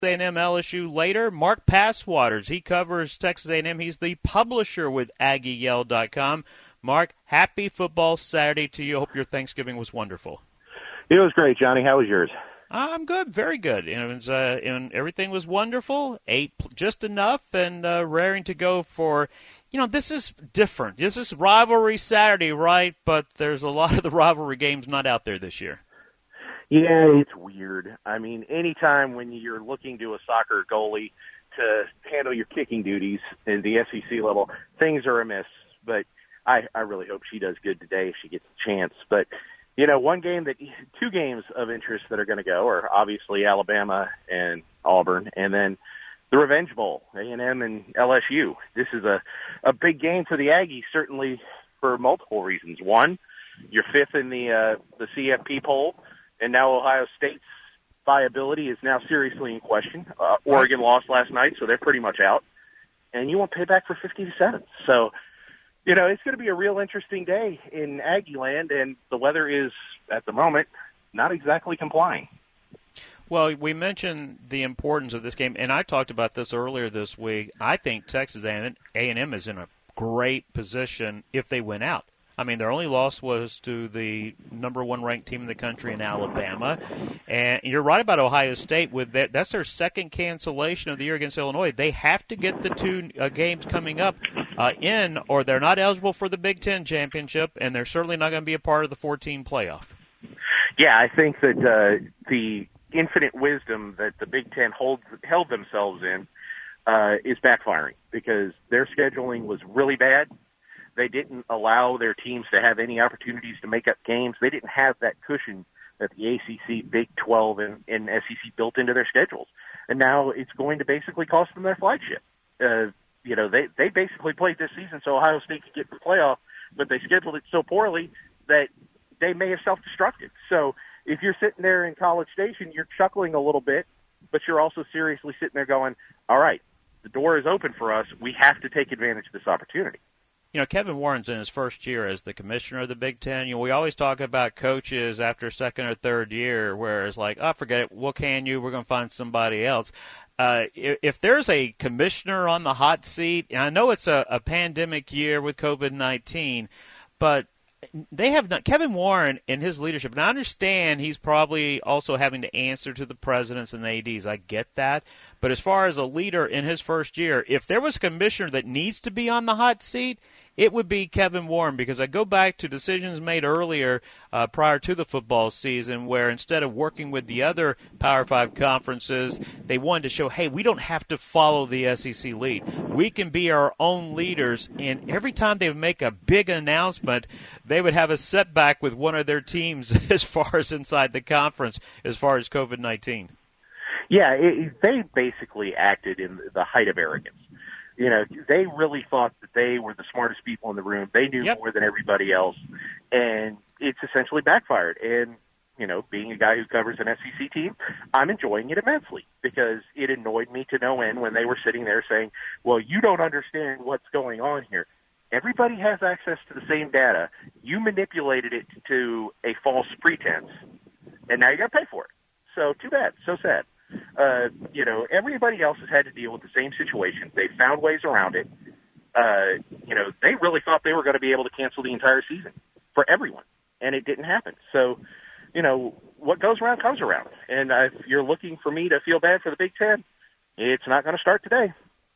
A&M LSU later. Mark Passwaters, he covers Texas A&M. He's the publisher with AggieYell.com. Mark, happy football Saturday to you. Hope your Thanksgiving was wonderful. It was great, Johnny. How was yours? I'm good, very good. And everything was wonderful. Ate just enough, and raring to go for. This is different. This is rivalry Saturday, right? But there's a lot of the rivalry games not out there this year. Yeah, it's weird. I mean, anytime when you're looking to a soccer goalie to handle your kicking duties in the SEC level, things are amiss. But I really hope she does good today if she gets a chance. But, two games of interest that are going to go are obviously Alabama and Auburn, and then the Revenge Bowl, A&M and LSU. This is a big game for the Aggies, certainly for multiple reasons. One, you're fifth in the CFP poll, and now Ohio State's viability is now seriously in question. Oregon lost last night, so they're pretty much out. And you want payback for 50-7. So, it's going to be a real interesting day in Aggie land, and the weather is, at the moment, not exactly complying. Well, we mentioned the importance of this game, and I talked about this earlier this week. I think Texas A&M is in a great position if they win out. I mean, their only loss was to the number one ranked team in the country in Alabama. And you're right about Ohio State. That's their second cancellation of the year against Illinois. They have to get the two games coming up in, or they're not eligible for the Big Ten championship, and they're certainly not going to be a part of the 14 playoff. Yeah, I think that the infinite wisdom that the Big Ten held themselves in is backfiring because their scheduling was really bad. They didn't allow their teams to have any opportunities to make up games. They didn't have that cushion that the ACC, Big 12, and SEC built into their schedules. And now it's going to basically cost them their flagship. They basically played this season so Ohio State could get to the playoff, but they scheduled it so poorly that they may have self-destructed. So if you're sitting there in College Station, you're chuckling a little bit, but you're also seriously sitting there going, all right, the door is open for us. We have to take advantage of this opportunity. Kevin Warren's in his first year as the commissioner of the Big Ten. We always talk about coaches after second or third year where it's like, oh, forget it, we're going to find somebody else. If there's a commissioner on the hot seat, and I know it's a pandemic year with COVID-19, but they have not, Kevin Warren and his leadership, and I understand he's probably also having to answer to the presidents and the ADs. I get that. But as far as a leader in his first year, if there was a commissioner that needs to be on the hot seat, it would be Kevin Warren, because I go back to decisions made earlier prior to the football season where instead of working with the other Power 5 conferences, they wanted to show, hey, we don't have to follow the SEC lead. We can be our own leaders, and every time they would make a big announcement, they would have a setback with one of their teams as far as inside the conference, as far as COVID-19. Yeah, they basically acted in the height of arrogance. They really thought that they were the smartest people in the room. They knew more than everybody else, and it's essentially backfired. And, being a guy who covers an SEC team, I'm enjoying it immensely because it annoyed me to no end when they were sitting there saying, well, you don't understand what's going on here. Everybody has access to the same data. You manipulated it to a false pretense, and now you got to pay for it. So too bad. So sad. Everybody else has had to deal with the same situation. They found ways around it. They really thought they were going to be able to cancel the entire season for everyone, and it didn't happen. So, what goes around comes around. And if you're looking for me to feel bad for the Big Ten, it's not going to start today.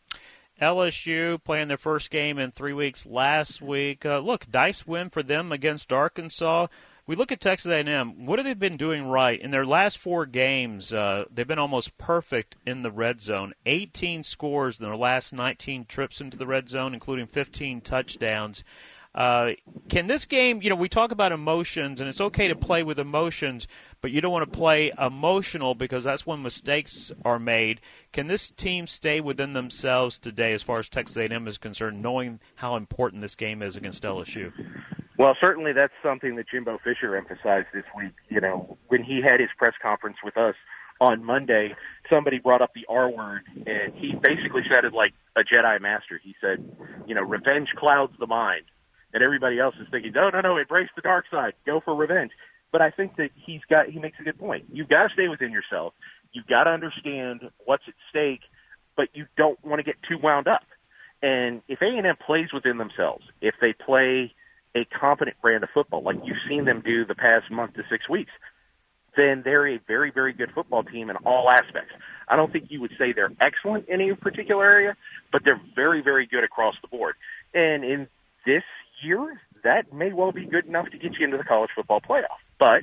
LSU playing their first game in 3 weeks last week. Nice win for them against Arkansas. We look at Texas A&M. What have they been doing right? In their last 4 games, they've been almost perfect in the red zone. 18 scores in their last 19 trips into the red zone, including 15 touchdowns. Can this game, we talk about emotions, and it's okay to play with emotions, but you don't want to play emotional because that's when mistakes are made. Can this team stay within themselves today as far as Texas A&M is concerned, knowing how important this game is against LSU? Well, certainly that's something that Jimbo Fisher emphasized this week. When he had his press conference with us on Monday, somebody brought up the R word, and he basically said it like a Jedi master. He said, revenge clouds the mind. And everybody else is thinking, no, embrace the dark side. Go for revenge. But I think that he makes a good point. You've got to stay within yourself. You've got to understand what's at stake, but you don't want to get too wound up. And if A&M plays within themselves, if they play a competent brand of football like you've seen them do the past month to 6 weeks, then they're a very, very good football team in all aspects. I don't think you would say they're excellent in any particular area, but they're very, very good across the board. And in this year, that may well be good enough to get you into the college football playoff. But,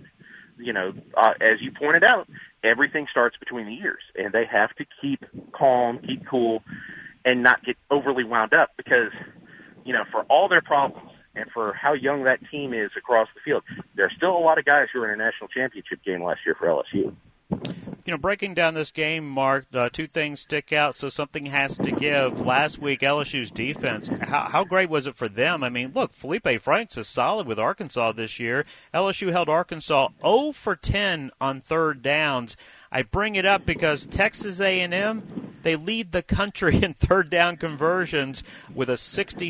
as you pointed out, everything starts between the ears, and they have to keep calm, keep cool, and not get overly wound up because, for all their problems and for how young that team is across the field, there are still a lot of guys who were in a national championship game last year for LSU. Breaking down this game, Mark, two things stick out, so something has to give. Last week, LSU's defense, how great was it for them? I mean, look, Felipe Franks is solid with Arkansas this year. LSU held Arkansas 0 for 10 on third downs. I bring it up because Texas A&M, they lead the country in third down conversions with a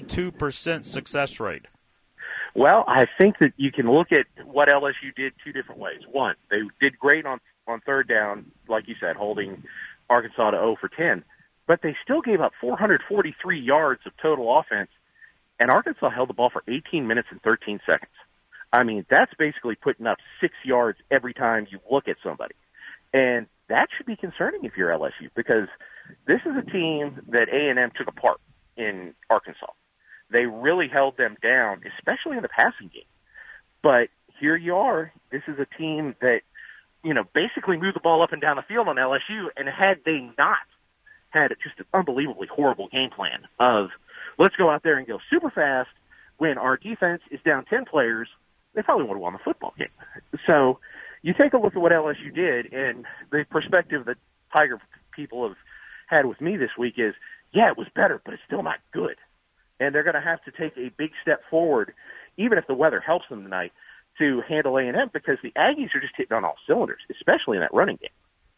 62% success rate. Well, I think that you can look at what LSU did two different ways. One, they did great on third down, like you said, holding Arkansas to 0 for 10. But they still gave up 443 yards of total offense, and Arkansas held the ball for 18 minutes and 13 seconds. I mean, that's basically putting up 6 yards every time you look at somebody. And that should be concerning if you're LSU, because this is a team that A&M took apart in Arkansas. They really held them down, especially in the passing game. But here you are. This is a team that, basically moved the ball up and down the field on LSU, and had they not had just an unbelievably horrible game plan of let's go out there and go super fast when our defense is down 10 players, they probably would have won the football game. So you take a look at what LSU did, and the perspective that Tiger people have had with me this week is, yeah, it was better, but it's still not good. And they're going to have to take a big step forward, even if the weather helps them tonight, to handle A&M, because the Aggies are just hitting on all cylinders, especially in that running game.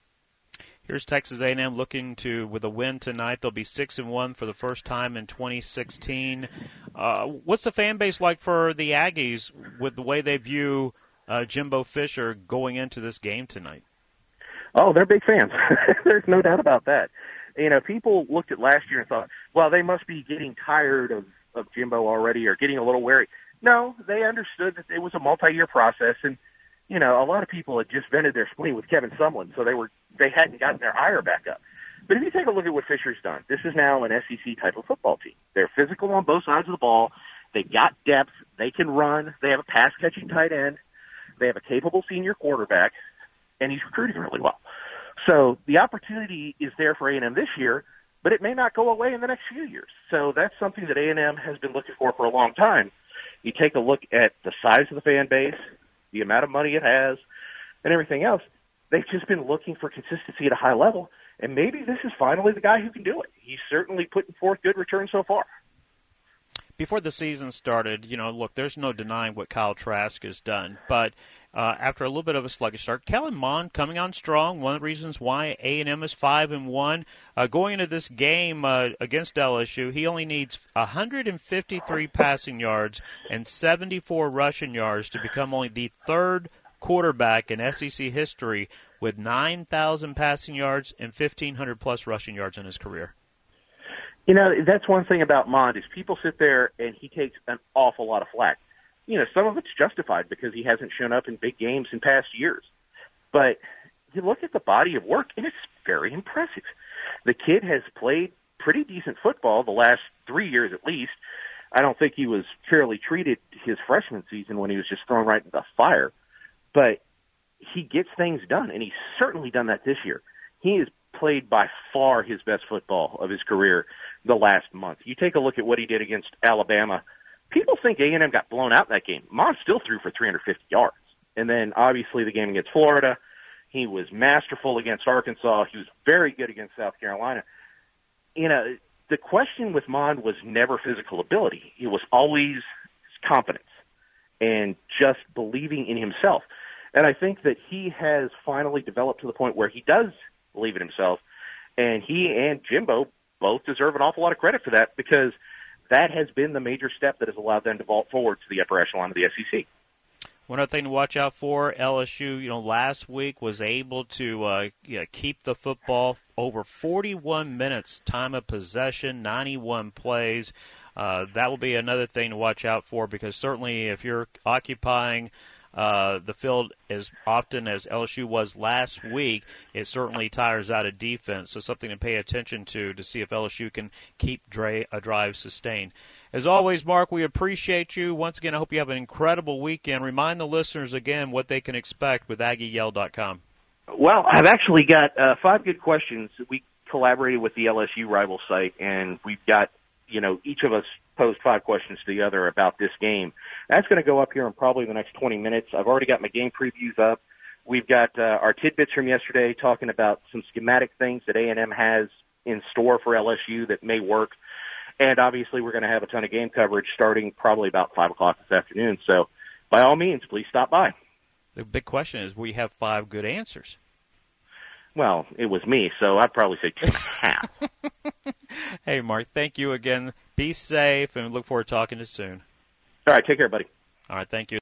Here's Texas A&M looking to, with a win tonight, they'll be 6-1 for the first time in 2016. What's the fan base like for the Aggies with the way they view Jimbo Fisher going into this game tonight? Oh, they're big fans. There's no doubt about that. People looked at last year and thought, well, they must be getting tired of Jimbo already or getting a little wary. No, they understood that it was a multi-year process, and a lot of people had just vented their spleen with Kevin Sumlin, so they hadn't gotten their ire back up. But if you take a look at what Fisher's done, this is now an SEC type of football team. They're physical on both sides of the ball. They've got depth. They can run. They have a pass-catching tight end. They have a capable senior quarterback, and he's recruiting really well. So the opportunity is there for A&M this year, but it may not go away in the next few years. So that's something that A&M has been looking for a long time. You take a look at the size of the fan base, the amount of money it has, and everything else. They've just been looking for consistency at a high level, and maybe this is finally the guy who can do it. He's certainly putting forth good returns so far. Before the season started, look, there's no denying what Kyle Trask has done. But after a little bit of a sluggish start, Kellen Mond coming on strong, one of the reasons why A&M is 5-1. Going into this game against LSU, he only needs 153 passing yards and 74 rushing yards to become only the third quarterback in SEC history with 9,000 passing yards and 1,500-plus rushing yards in his career. That's one thing about Mond is people sit there and he takes an awful lot of flack. Some of it's justified because he hasn't shown up in big games in past years. But you look at the body of work, and it's very impressive. The kid has played pretty decent football the last 3 years at least. I don't think he was fairly treated his freshman season when he was just thrown right into the fire. But he gets things done, and he's certainly done that this year. He has played by far his best football of his career the last month. You take a look at what he did against Alabama. People think A&M got blown out in that game. Mond still threw for 350 yards. And then, obviously, the game against Florida, he was masterful against Arkansas. He was very good against South Carolina. The question with Mond was never physical ability. It was always confidence and just believing in himself. And I think that he has finally developed to the point where he does believe in himself, and he and Jimbo both deserve an awful lot of credit for that, because that has been the major step that has allowed them to vault forward to the upper echelon of the SEC. One other thing to watch out for, LSU, last week was able to keep the football over 41 minutes, time of possession, 91 plays. That will be another thing to watch out for, because certainly if you're occupying the field as often as LSU was last week, it certainly tires out a defense. So something to pay attention to see if LSU can keep a drive sustained. As always, Mark, we appreciate you. Once again, I hope you have an incredible weekend. Remind the listeners again what they can expect with AggieYell.com. Well, I've actually got 5 good questions. We collaborated with the LSU rival site, and we've got, each of us posed 5 questions to the other about this game. That's going to go up here in probably the next 20 minutes. I've already got my game previews up. We've got our tidbits from yesterday talking about some schematic things that A&M has in store for LSU that may work. And obviously we're going to have a ton of game coverage starting probably about 5 o'clock this afternoon. So by all means, please stop by. The big question is, we have 5 good answers. Well, it was me, so I'd probably say 2.5. Hey, Mark, thank you again. Be safe, and look forward to talking to you soon. All right, take care, buddy. All right, thank you.